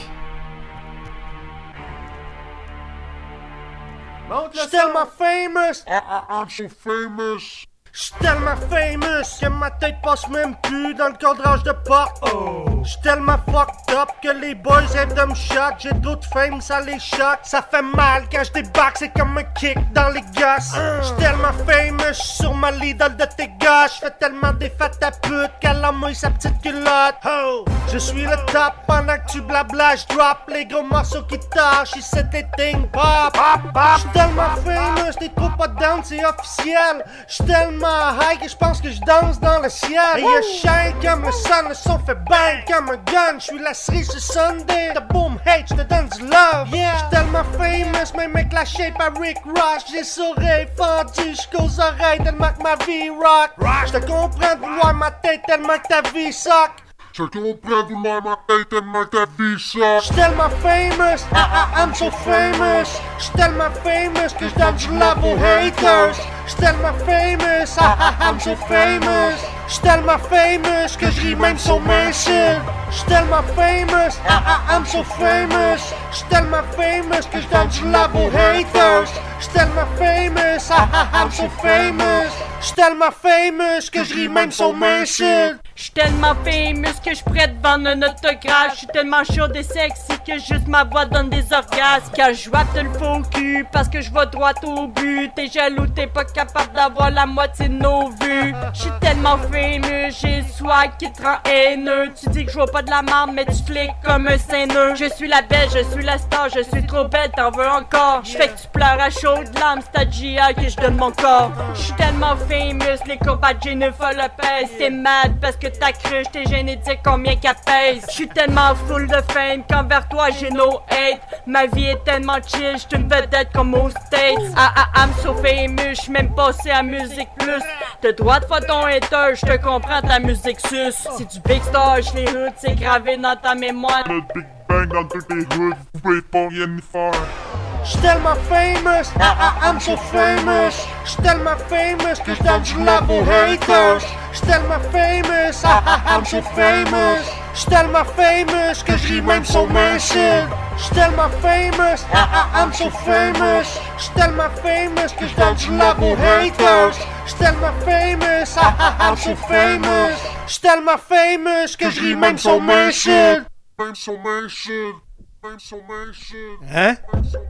J'suis tellement famous. I'm so famous. J'suis tellement famous que ma tête passe même plus dans le cadrage de porte. Oh. J'suis tellement fucked up que les boys rêvent de me shot. J'ai trop de fame, ça les choque. Ça fait mal quand j'débarque, c'est comme un kick dans les gosses. Uh. J'suis tellement famous, j'suis sur ma l'idole de tes gars. J'fais tellement des fêtes à pute qu'elle a mouille sa petite culotte. Oh. Je suis le top pendant que tu blabla. J'drop les gros morceaux qui tâchent. Ici tes things pop, pop, pop. J'suis tellement famous, t'es trop pas down, c'est officiel. J'suis tellement high que j'pense que j'danse dans le ciel. Et y'a shine comme le sun, le son fait bang comme un gun. J'suis la cerise sur Sunday. The boom hate, j'te donne du love. Yeah. J'suis tellement famous, même avec la shape à Rick Ross. J'ai sourire fendu jusqu'aux oreilles tellement que ma vie rock. J'te comprends de vouloir ma tête tellement que ta vie suck. Je comprends de vouloir ma tête tellement que ta vie suck. J'suis tellement famous, ah, ah, I'm so famous. J'suis tellement famous que j'donne du love aux haters. J'suis tellement famous, ah, ah, I'm so famous. J'suis tellement famous que j'ris même sur mes shit. J'suis tellement famous, ah, ah, I'm so famous. J'suis tellement famous que j'donne du love aux haters. J'suis tellement famous, ah, ah, I'm so famous. J'suis tellement famous que j'ris même sur mes shit. J'suis tellement famous que j'prête vendre un autographe. J'suis tellement chaud et sexy que juste ma voix donne des orgasmes. Quand j'rappe te le faux cul parce que j'vois droit au but. T'es jaloux, t'es pas capable d'avoir la moitié de nos vues. J'suis tellement famous, j'ai le swag qui te rend haineux. Tu dis que j'vois pas de la merde mais tu flics comme un seineux. Je suis la belle, je suis la star, je suis trop belle, t'en veux encore. J'fais que tu pleures à chaudes larmes, c'est à G I que j'donne mon corps. J'suis tellement famous, les combats de Jennifer Lopez. T'es mad parce que t'as cru, j't'ai gêné de dire combien qu'elle pèse. J'suis tellement full de fame qu'envers toi j'ai no hate. Ma vie est tellement chill, j'suis une vedette comme aux States. Ah ah, I'm so famous, j'suis même passé à Musique Plus. T'as droit de faire ton hater, j'te comprends ta musique suce. C'est du big star, j'les hoods, c'est gravé dans ta mémoire. Le big bang dans toutes les hoods, vous pouvez pas rien y faire. J'suis tellement famous, ah ah, I'm so famous. J'suis tellement famous que j'donne du love aux haters. J'suis tellement famous, ah ah, I'm so famous. J'suis tellement famous que j'ris même sur mes shit. J'suis tellement famous, ah ah, I'm so famous. J'suis tellement famous que j'donne du love aux haters. J'suis tellement famous, ah ah, I'm so famous. J'suis tellement famous que j'ris même sur mes shit. Même sur mes shit. Même sur mes shit. Hein?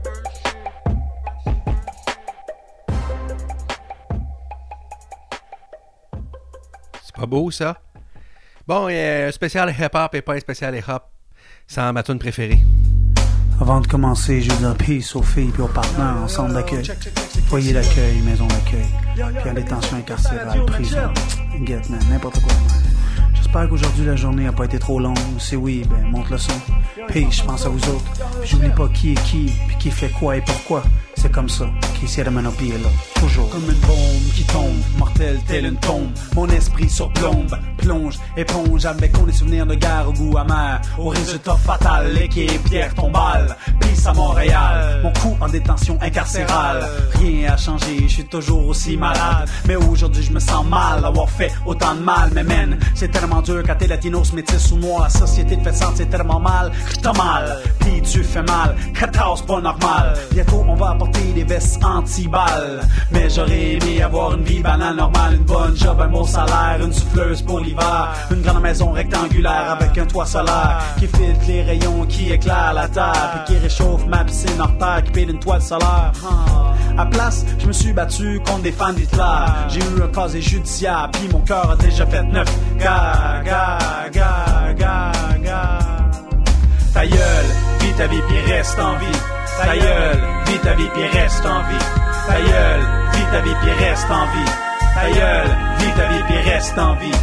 C'est pas beau, ça? Bon, euh, un spécial hip-hop et pas un spécial hip-hop. C'est ma tune préférée. Avant de commencer, je veux dire peace aux filles et aux partenaires en centre d'accueil, foyer d'accueil, maison d'accueil, puis en détention incarcérale, prison, get man, n'importe quoi. J'espère qu'aujourd'hui la journée a pas été trop longue. Si oui, ben monte le son. Puis je pense à vous autres. Puis j'oublie pas qui est qui, puis qui fait quoi et pourquoi. C'est comme ça qu'ici à Manopie est là. Toujours. Comme une bombe qui tombe, mortelle telle une tombe. Mon esprit surplombe, plonge, éponge avec mes souvenirs de guerre au goût amer. Au résultat fatal, l'équipe Pierre tombale. Peace à Montréal, mon coup en détention incarcérale. Rien a changé, je suis toujours aussi malade. Mais aujourd'hui je me sens mal d'avoir fait autant de mal. Mais man, c'est tellement dur quand t'es latinos, métis ou noir. La société te fait sentir tellement mal, t'as mal, pis tu fais mal, quatorze pas normal. Bientôt on va apporter des vestes anti-balles. Mais j'aurais aimé avoir une vie banale normale, une bonne job, un bon salaire, une souffleuse pour l'hiver, une grande maison rectangulaire avec un toit solaire qui filtre les rayons, qui éclaire la terre, puis qui réchauffe ma piscine hors terre, qui paye d'une toile solaire. À place, je me suis battu contre des fans d'Hitler. J'ai eu un casier judiciaire, puis mon cœur a déjà fait neuf. Ga, ga, ga, ga, ga. Ta gueule, vis ta vie puis reste en vie. Ta gueule, vis ta vie puis reste en vie. Ta gueule, vis ta vie puis reste en vie. Ta gueule, vis ta vie puis reste en vie.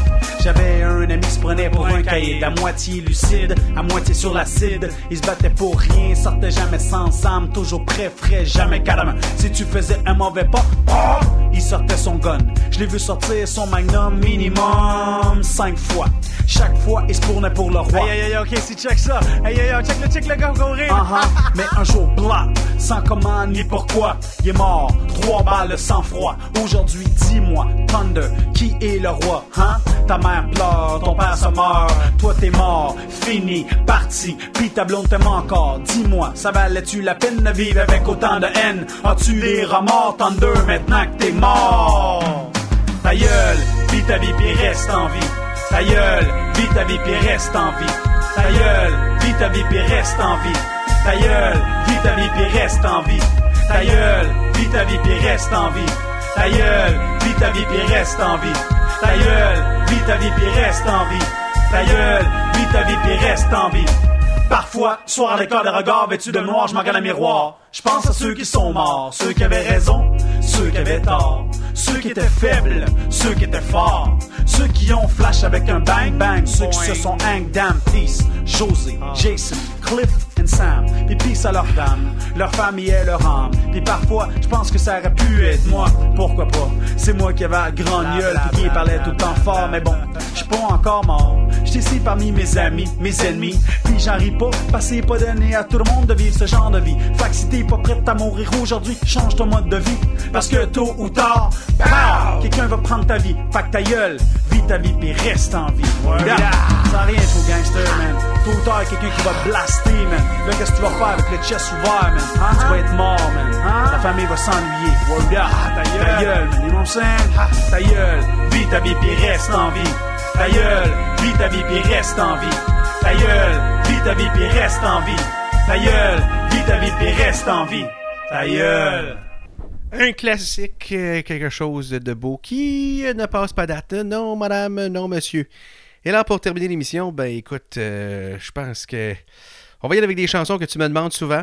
J'avais un ami qui se prenait pour un caïd, à moitié lucide, à moitié sur l'acide. Il se battait pour rien, sortait jamais sans âme, toujours prêt, frais, jamais calme. Si tu faisais un mauvais pas, oh, il sortait son gun. Je l'ai vu sortir son magnum minimum cinq fois. Chaque fois, il se tournait pour le roi. Aïe aïe aïe, ok, si check ça. Aïe aïe aïe, check le check le gars courir. Uh-huh. Mais un jour blanc, sans comment ni pourquoi, il est mort, trois balles sans froid. Aujourd'hui, dis-moi, Thunder, qui est le roi, hein? Ta mère pleure, ton père se meurt, toi t'es mort, fini, parti, pis ta blonde t'aime encore. Dis-moi, ça valait-tu la peine de vivre avec autant de haine? As-tu les remords, Thunder, maintenant que t'es mort? Ta gueule, vis ta vie pis reste en vie. Ta gueule, vis ta vie pis reste en vie. Ta gueule, vis ta vie pis reste en vie. Ta gueule, vis ta vie pis reste en vie. Ta gueule, vis ta vie pis reste en vie. Ta gueule, vis ta vie pis reste en vie. Ta gueule, vis ta vie pis reste en vie. Ta gueule, vis ta vie pis reste en vie. Parfois, soir à l'école des regards vêtus de noir, je me regarde à miroir. Je pense à ceux qui sont morts, ceux qui avaient raison, ceux qui avaient tort, ceux qui étaient faibles, ceux qui étaient forts, ceux qui ont flash avec un bang bang, ceux qui se sont hang damn peace, José, Jason, Cliff and Sam, pis peace à leur dame, leur famille et leur âme. Pis parfois, je pense que ça aurait pu être moi, pourquoi pas? C'est moi qui avais la grande gueule pis qui parlait tout le temps fort, mais bon, je suis pas encore mort. J'étais ici parmi mes amis, mes ennemis, pis j'en ris pas, parce que c'est pas donné à tout le monde de vivre ce genre de vie. Fait que si t'es pas prête à mourir aujourd'hui, change ton mode de vie, parce que tôt ou tard, pow, quelqu'un va prendre ta vie. Fait que ta gueule, vis ta vie pis reste en vie. Yeah. Ça a rien de faux gangster, man. Tôt ou tard, quelqu'un qui va blaster, man. Là, qu'est-ce que tu vas faire avec le chest ouvert, man? Hein? Tu vas être mort, man. Hein? Ta famille va s'ennuyer. Yeah. Ta gueule, ta gueule, man. You know what I'm saying? Ta gueule, vis ta vie pis reste en vie. Ta gueule, vis ta vie pis reste en vie. Ta gueule, vis ta vie pis reste en vie. Ta gueule, vis ta vie pis reste en vie. Ta gueule. Un classique, euh, quelque chose de beau qui ne passe pas date. Non, madame, non, monsieur. Et là, pour terminer l'émission, ben écoute, euh, je pense que on va y aller avec des chansons que tu me demandes souvent.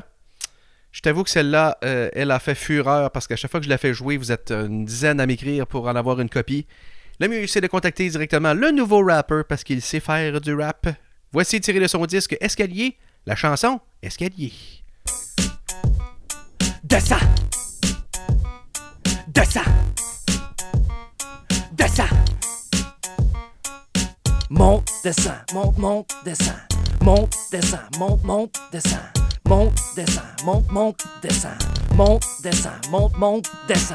Je t'avoue que celle-là, euh, elle a fait fureur parce qu'à chaque fois que je la fais jouer, vous êtes une dizaine à m'écrire pour en avoir une copie. Le mieux, c'est de contacter directement le nouveau rapper parce qu'il sait faire du rap. Voici tiré de son disque Escalier, la chanson Escalier. Descends! Descends! Descends! Monte, descends, monte, monte, descends. Monte, descends, monte, monte, descends. Monte, descends, monte, monte, descends. Monte, descends, monte, monte, descends.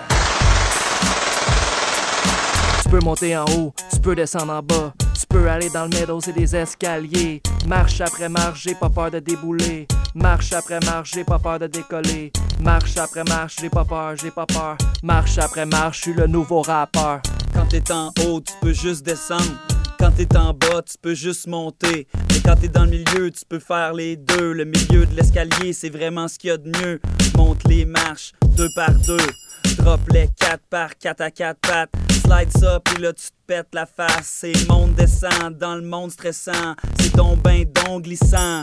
Tu peux monter en haut, tu peux descendre en bas. Tu peux aller dans le middle, c'est des escaliers. Marche après marche, j'ai pas peur de débouler. Marche après marche, j'ai pas peur de décoller. Marche après marche, j'ai pas peur, j'ai pas peur. Marche après marche, je suis le nouveau rappeur. Quand t'es en haut, tu peux juste descendre. Quand t'es en bas, tu peux juste monter. Mais quand t'es dans le milieu, tu peux faire les deux. Le milieu de l'escalier, c'est vraiment ce qu'il y a de mieux. Monte les marches, deux par deux. Drop les quatre par quatre à quatre pattes. Slide ça, puis là tu te pètes la face. C'est monde descend dans le monde stressant. C'est ton bain d'ong glissant.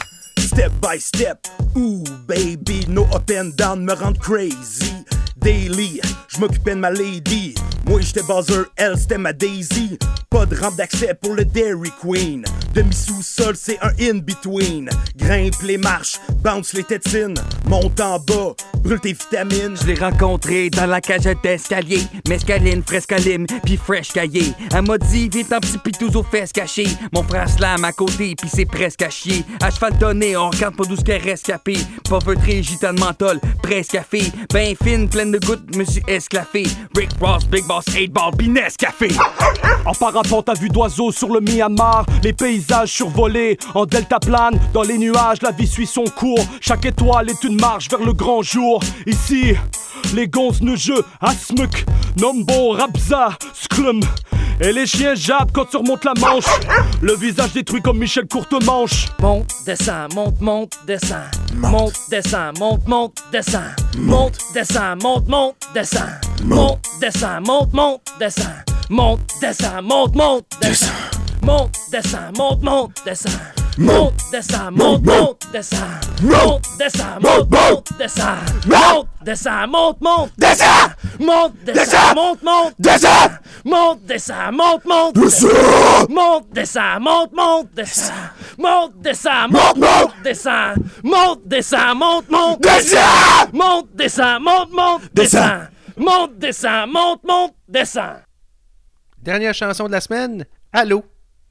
Step by step, ooh baby, no up and down me rend crazy. Daily, j'm'occupais de ma lady. Moi j'étais Bowser, elle c'était ma Daisy. Pas de rampe d'accès pour le Dairy Queen. Demi-sous-sol, c'est un in-between. Grimpe les marches, bounce les tétines. Monte en bas, brûle tes vitamines. Je l'ai rencontré dans la cagette d'escalier. Mescaline, frescaline, pis fresh caillé. Elle m'a dit, viens t'en petit pitou aux fesses cachées. Mon frère slam à côté, pis c'est presque à chier. À cheval donné, on regarde pas d'où ce qu'elle reste capé. Pas feutré, gitane menthol, presque café. Ben fine, pleine de gouttes, me suis esclaffé. Rick Ross, Big Boss, eight ball, pis Nescafé. En parapente à vue d'oiseau sur le Myanmar, les paysages survolés en deltaplane. Dans les nuages, la vie suit son cours. Chaque étoile est une marche vers le grand jour. Ici, les gonzes ne jeu, Asmuk, Nombo, Rabza, Sklum. Et les chiens jappent quand tu remontes la manche. Le visage détruit comme Michel Courtemanche. Monte, descend, monte, monte, descend. Monte, descend, monte, monte, descend. Monte, descend, monte, monte, descend. Monte, descend, monte, monte, descend. Monte, descend, monte, monte, descend. Monte, descend, monte, monte, descend. Monte, descend, monte, monte, descend. Monte, descend, monte, monte, descend. Monte, descend, monte, monte, descend. Monte, descends, Descends! monte, monte, Descends! monte, descends, monte, monte, Descends! monte, descends, monte, monte, descends, monte, descends, Monte, monte! descends, monte, descends, monte, monte, Descends! monte, descends, monte, monte, Descends! descends, monte, descends, monte, monte, descends. Dernière chanson de la semaine, Allô.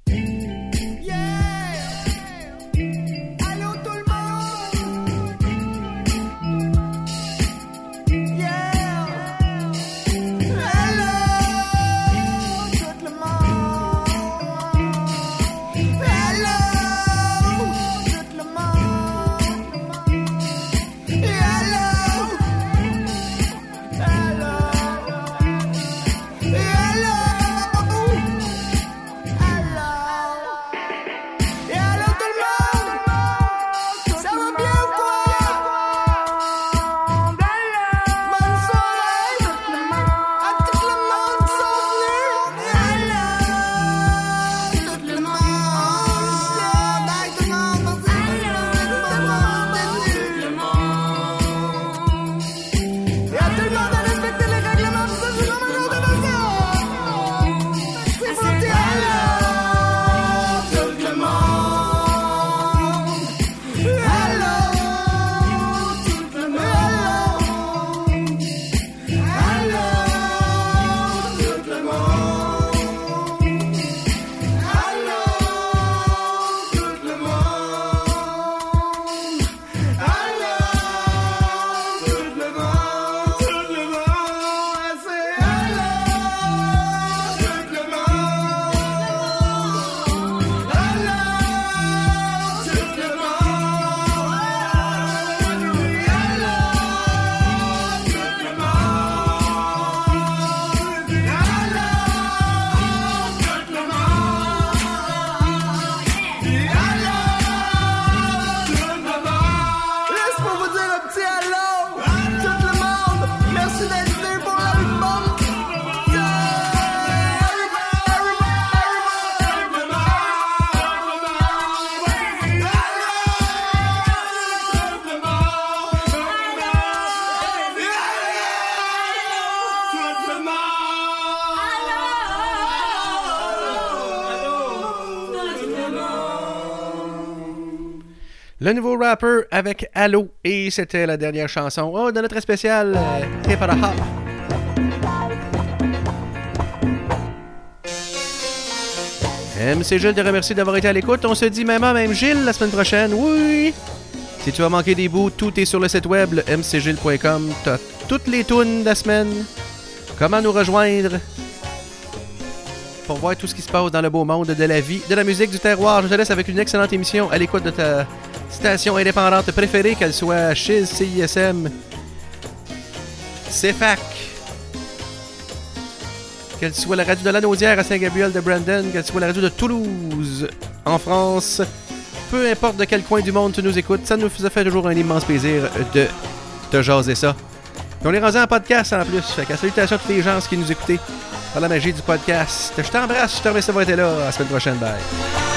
Le nouveau rapper avec Allô. Et c'était la dernière chanson oh, de notre spécial euh, Hip Hop. M C Gilles te remercie d'avoir été à l'écoute. On se dit même à même Gilles la semaine prochaine. Oui! Si tu as manqué des bouts, tout est sur le site web, le m c gilles point com. T'as toutes les tunes de la semaine. Comment nous rejoindre pour voir tout ce qui se passe dans le beau monde de la vie, de la musique, du terroir. Je te laisse avec une excellente émission à l'écoute de ta station indépendante préférée, qu'elle soit Chiz, C I S M, C F A C, qu'elle soit la radio de Lanaudière à Saint-Gabriel de Brandon, qu'elle soit la radio de Toulouse en France. Peu importe de quel coin du monde tu nous écoutes, ça nous a fait toujours un immense plaisir de te jaser ça. Puis on est rendu en podcast en plus. Fait que salutations à tous les gens qui nous écoutaient par la magie du podcast. Je t'embrasse, je te remercie d'avoir été là. À la semaine prochaine. Bye.